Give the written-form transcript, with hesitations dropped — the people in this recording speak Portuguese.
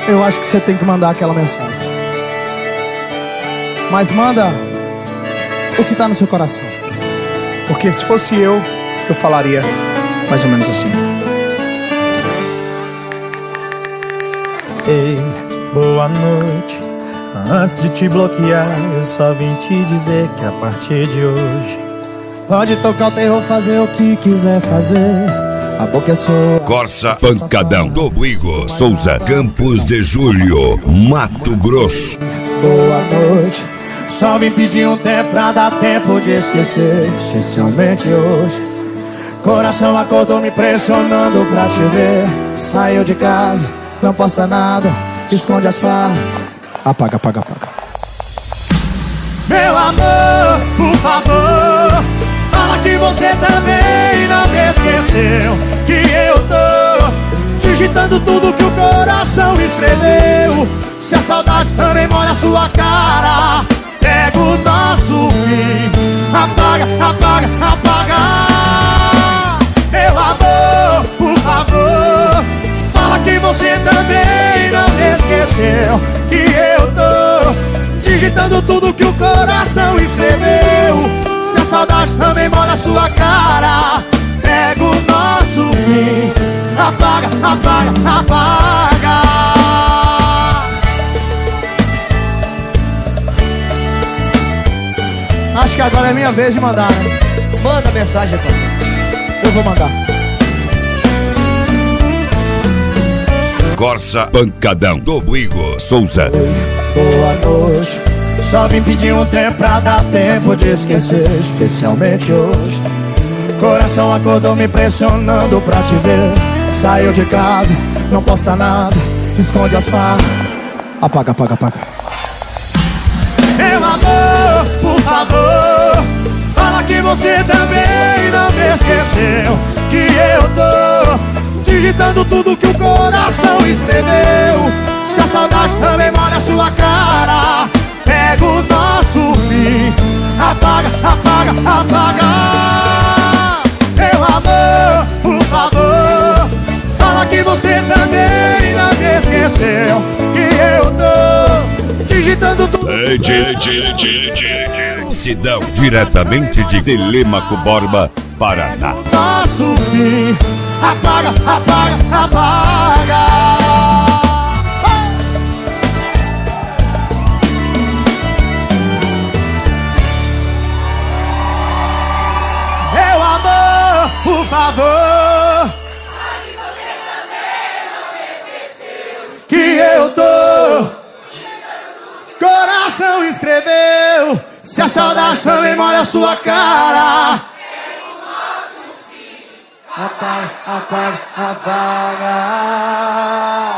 eu acho que você tem que mandar aquela mensagem. Mas manda o que tá no seu coração. Porque se fosse eu falaria mais ou menos assim. Ei, boa noite. Antes de te bloquear, eu só vim te dizer que a partir de hoje pode tocar o terror, fazer o que quiser fazer. A boca é sua. Corsa Pancadão do Igor Souza, Campos de Julho, Mato Grosso. Boa noite. Só vim pedir um tempo pra dar tempo de esquecer, especialmente hoje. Coração acordou me pressionando pra te ver. Saiu de casa, não posta nada, esconde as farras. Apaga, apaga, apaga. Meu amor, por favor, fala que você também não me esqueceu. Que eu tô digitando tudo que o coração escreveu. Se a saudade também molha a sua cara, pega o nosso fim. Apaga, apaga, apaga. Meu amor, por favor, fala que você também não me esqueceu. Que eu tô digitando tudo que o coração escreveu. Se a saudade também molha a sua cara, pega o nosso fim. Apaga, apaga, apaga. Acho que agora é minha vez de mandar, né? Manda mensagem, parceiro. Eu vou mandar. Corsa Pancadão do Igor Souza. Boa noite. Só vim pedir um tempo pra dar tempo de esquecer, especialmente hoje. Coração acordou me pressionando pra te ver. Saiu de casa, não posta nada, esconde as farras. Apaga, apaga, apaga. Meu amor, por favor, fala que você também não me esqueceu. Que eu tô digitando tudo que o coração escreveu. Se a saudade também molha a sua cara, pega o nosso fim. Apaga, apaga, apaga. Meu amor, por favor, fala que você também não me esqueceu. Que eu tô digitando tudo. Sidão, diretamente de Telêmaco Borba, Paraná. Nosso fim. Apaga, apaga, apaga. Meu amor, por favor, sabe que você também não me esqueceu. que eu tô coração escreveu. Se a saudade também molha a sua cara, É o nosso fim. apaga, apaga, apaga.